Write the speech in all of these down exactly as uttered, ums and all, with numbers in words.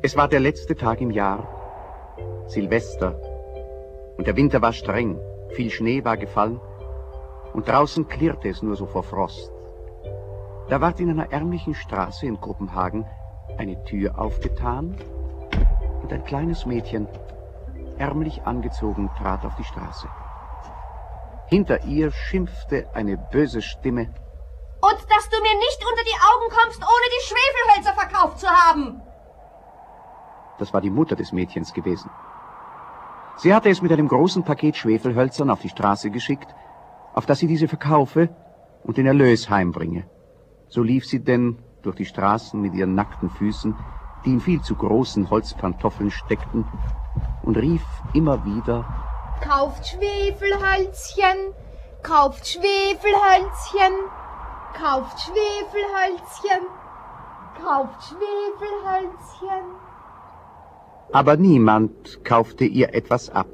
Es war der letzte Tag im Jahr, Silvester, und der Winter war streng, viel Schnee war gefallen, und draußen klirrte es nur so vor Frost. Da ward in einer ärmlichen Straße in Kopenhagen eine Tür aufgetan, und ein kleines Mädchen, ärmlich angezogen, trat auf die Straße. Hinter ihr schimpfte eine böse Stimme. Und dass du mir nicht unter die Augen kommst, ohne die Schwefelhölzer verkauft zu haben. Das war die Mutter des Mädchens gewesen. Sie hatte es mit einem großen Paket Schwefelhölzern auf die Straße geschickt, auf das sie diese verkaufe und den Erlös heimbringe. So lief sie denn durch die Straßen mit ihren nackten Füßen, die in viel zu großen Holzpantoffeln steckten, und rief immer wieder: Kauft Schwefelhölzchen, kauft Schwefelhölzchen, kauft Schwefelhölzchen, kauft Schwefelhölzchen. Aber niemand kaufte ihr etwas ab.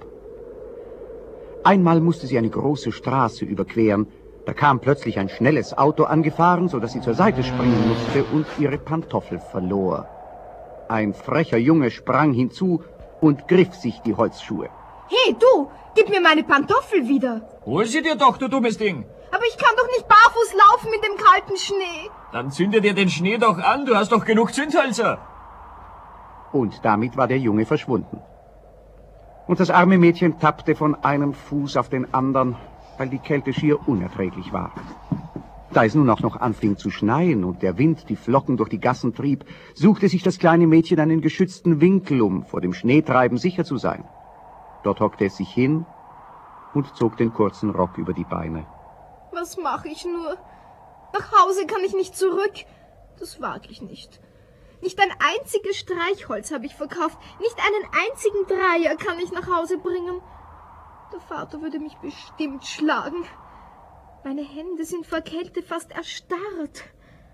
Einmal musste sie eine große Straße überqueren. Da kam plötzlich ein schnelles Auto angefahren, so dass sie zur Seite springen musste und ihre Pantoffel verlor. Ein frecher Junge sprang hinzu und griff sich die Holzschuhe. Hey, du, gib mir meine Pantoffel wieder. Hol sie dir doch, du dummes Ding. Aber ich kann doch nicht barfuß laufen mit dem kalten Schnee. Dann zünde dir den Schnee doch an, du hast doch genug Zündhölzer. Und damit war der Junge verschwunden. Und das arme Mädchen tappte von einem Fuß auf den anderen, weil die Kälte schier unerträglich war. Da es nun auch noch anfing zu schneien und der Wind die Flocken durch die Gassen trieb, suchte sich das kleine Mädchen einen geschützten Winkel, um vor dem Schneetreiben sicher zu sein. Dort hockte es sich hin und zog den kurzen Rock über die Beine. Was mache ich nur? Nach Hause kann ich nicht zurück. Das wage ich nicht. Nicht ein einziges Streichholz habe ich verkauft. Nicht einen einzigen Dreier kann ich nach Hause bringen. Der Vater würde mich bestimmt schlagen. Meine Hände sind vor Kälte fast erstarrt.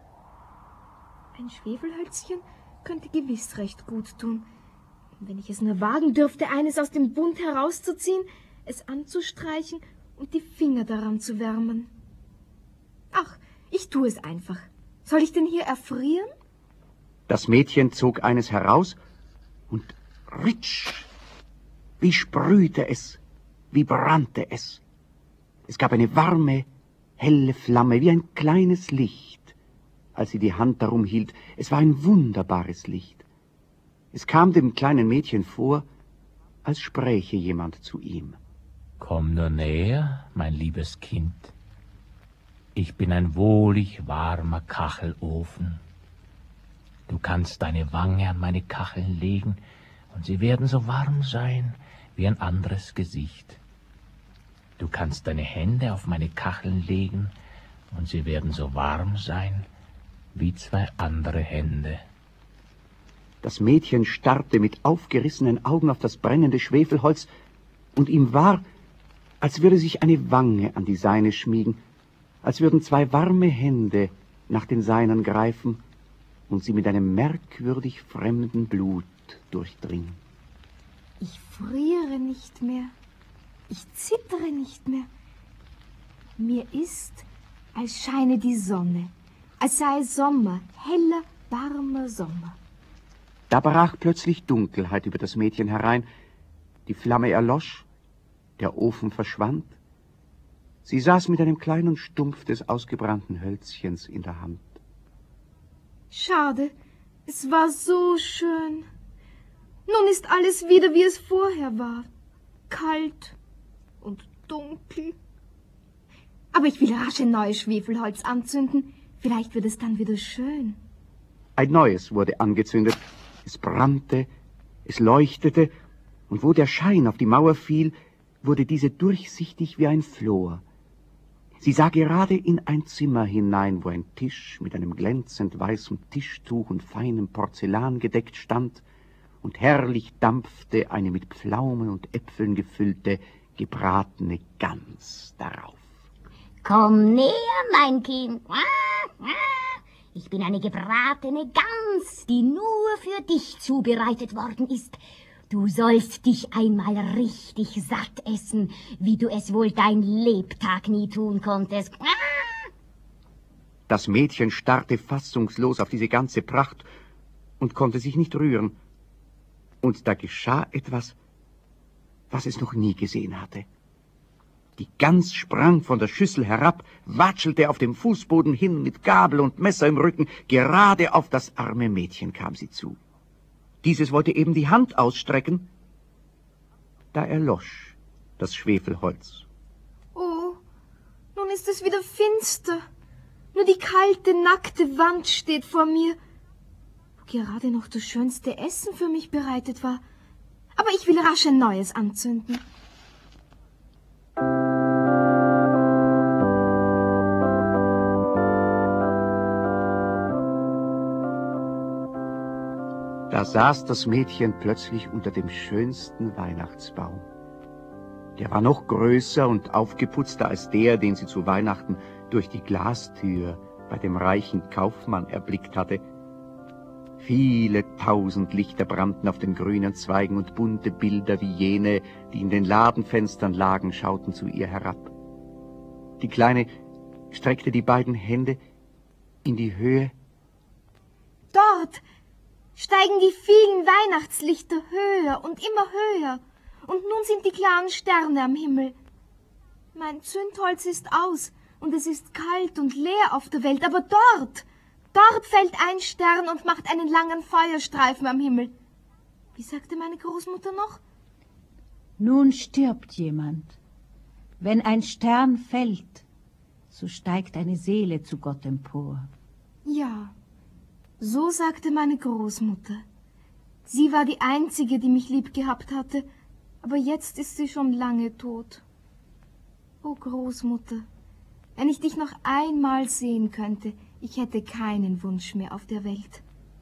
Ein Schwefelhölzchen könnte gewiss recht gut tun. Wenn ich es nur wagen dürfte, eines aus dem Bund herauszuziehen, es anzustreichen und die Finger daran zu wärmen. Ach, ich tue es einfach. Soll ich denn hier erfrieren? Das Mädchen zog eines heraus und ritsch, wie sprühte es, wie brannte es. Es gab eine warme, helle Flamme, wie ein kleines Licht, als sie die Hand darum hielt. Es war ein wunderbares Licht. Es kam dem kleinen Mädchen vor, als spräche jemand zu ihm. Komm nur näher, mein liebes Kind. Ich bin ein wohlig warmer Kachelofen. Du kannst deine Wange an meine Kacheln legen, und sie werden so warm sein wie ein anderes Gesicht. Du kannst deine Hände auf meine Kacheln legen, und sie werden so warm sein wie zwei andere Hände. Das Mädchen starrte mit aufgerissenen Augen auf das brennende Schwefelholz, und ihm war, als würde sich eine Wange an die seine schmiegen, als würden zwei warme Hände nach den seinen greifen und sie mit einem merkwürdig fremden Blut durchdringen. Ich friere nicht mehr. Ich zittere nicht mehr. Mir ist, als scheine die Sonne, als sei Sommer, heller, warmer Sommer. Da brach plötzlich Dunkelheit über das Mädchen herein. Die Flamme erlosch, der Ofen verschwand. Sie saß mit einem kleinen Stumpf des ausgebrannten Hölzchens in der Hand. Schade, es war so schön. Nun ist alles wieder, wie es vorher war. Kalt und dunkel. Aber ich will rasch ein neues Schwefelholz anzünden. Vielleicht wird es dann wieder schön. Ein neues wurde angezündet. Es brannte, es leuchtete, und wo der Schein auf die Mauer fiel, wurde diese durchsichtig wie ein Flor. Sie sah gerade in ein Zimmer hinein, wo ein Tisch mit einem glänzend weißem Tischtuch und feinem Porzellan gedeckt stand, und herrlich dampfte eine mit Pflaumen und Äpfeln gefüllte, gebratene Gans darauf. Komm näher, mein Kind. Ich bin eine gebratene Gans, die nur für dich zubereitet worden ist. Du sollst dich einmal richtig satt essen, wie du es wohl dein Lebtag nie tun konntest. Das Mädchen starrte fassungslos auf diese ganze Pracht und konnte sich nicht rühren. Und da geschah etwas, was es noch nie gesehen hatte. Die Gans sprang von der Schüssel herab, watschelte auf dem Fußboden hin mit Gabel und Messer im Rücken, gerade auf das arme Mädchen kam sie zu. Dieses wollte eben die Hand ausstrecken, da erlosch das Schwefelholz. Oh, nun ist es wieder finster. Nur die kalte, nackte Wand steht vor mir, wo gerade noch das schönste Essen für mich bereitet war. Aber ich will rasch ein neues anzünden. Da saß das Mädchen plötzlich unter dem schönsten Weihnachtsbaum. Der war noch größer und aufgeputzter als der, den sie zu Weihnachten durch die Glastür bei dem reichen Kaufmann erblickt hatte. Viele tausend Lichter brannten auf den grünen Zweigen und bunte Bilder wie jene, die in den Ladenfenstern lagen, schauten zu ihr herab. Die Kleine streckte die beiden Hände in die Höhe. Dort steigen die vielen Weihnachtslichter höher und immer höher, und nun sind die klaren Sterne am Himmel. Mein Zündholz ist aus, und es ist kalt und leer auf der Welt, aber dort, dort fällt ein Stern und macht einen langen Feuerstreifen am Himmel. Wie sagte meine Großmutter noch? Nun stirbt jemand. Wenn ein Stern fällt, so steigt eine Seele zu Gott empor. Ja, so sagte meine Großmutter. Sie war die Einzige, die mich lieb gehabt hatte, aber jetzt ist sie schon lange tot. O Großmutter, wenn ich dich noch einmal sehen könnte, ich hätte keinen Wunsch mehr auf der Welt.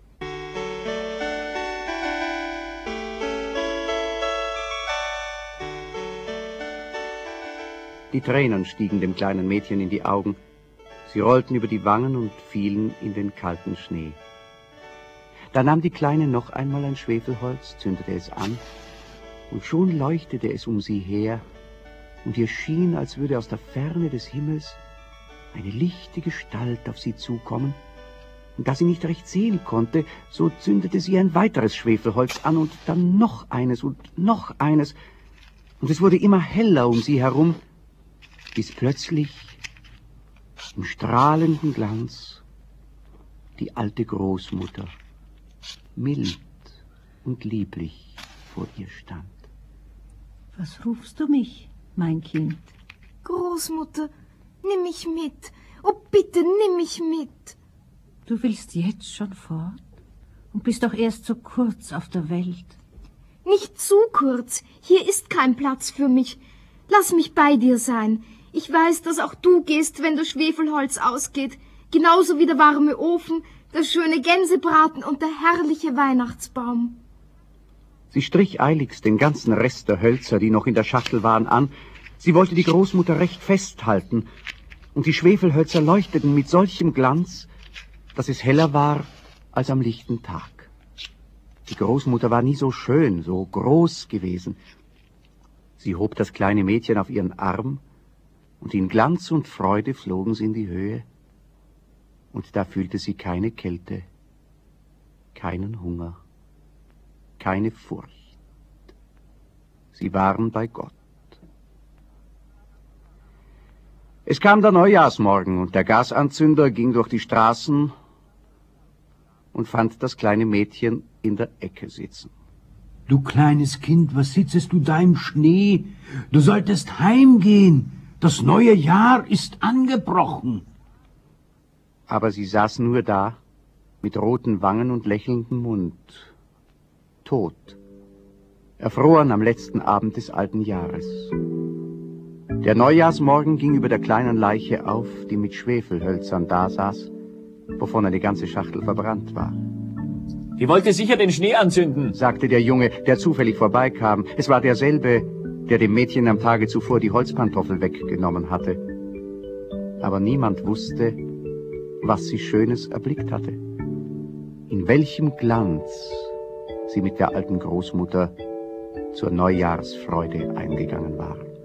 Die Tränen stiegen dem kleinen Mädchen in die Augen. Sie rollten über die Wangen und fielen in den kalten Schnee. Da nahm die Kleine noch einmal ein Schwefelholz, zündete es an, und schon leuchtete es um sie her, und ihr schien, als würde aus der Ferne des Himmels eine lichte Gestalt auf sie zukommen, und da sie nicht recht sehen konnte, so zündete sie ein weiteres Schwefelholz an und dann noch eines und noch eines, und es wurde immer heller um sie herum, bis plötzlich im strahlenden Glanz die alte Großmutter mild und lieblich vor ihr stand. Was rufst du mich, mein Kind? Großmutter, nimm mich mit. Oh, bitte, nimm mich mit. Du willst jetzt schon fort und bist doch erst so kurz auf der Welt. Nicht zu kurz. Hier ist kein Platz für mich. Lass mich bei dir sein. Ich weiß, dass auch du gehst, wenn das Schwefelholz ausgeht. Genauso wie der warme Ofen, der schöne Gänsebraten und der herrliche Weihnachtsbaum. Sie strich eiligst den ganzen Rest der Hölzer, die noch in der Schachtel waren, an. Sie wollte die Großmutter recht festhalten, und die Schwefelhölzer leuchteten mit solchem Glanz, dass es heller war als am lichten Tag. Die Großmutter war nie so schön, so groß gewesen. Sie hob das kleine Mädchen auf ihren Arm, und in Glanz und Freude flogen sie in die Höhe, und da fühlte sie keine Kälte, keinen Hunger, keine Furcht. Sie waren bei Gott. Es kam der Neujahrsmorgen, und der Gasanzünder ging durch die Straßen und fand das kleine Mädchen in der Ecke sitzen. Du kleines Kind, was sitzest du da im Schnee? Du solltest heimgehen. Das neue Jahr ist angebrochen. Aber sie saß nur da, mit roten Wangen und lächelndem Mund, tot, erfroren am letzten Abend des alten Jahres. Der Neujahrsmorgen ging über der kleinen Leiche auf, die mit Schwefelhölzern dasaß, wovon eine ganze Schachtel verbrannt war. Die wollte sicher den Schnee anzünden, sagte der Junge, der zufällig vorbeikam. Es war derselbe, der dem Mädchen am Tage zuvor die Holzpantoffel weggenommen hatte. Aber niemand wusste, was sie Schönes erblickt hatte. In welchem Glanz sie mit der alten Großmutter zur Neujahrsfreude eingegangen war.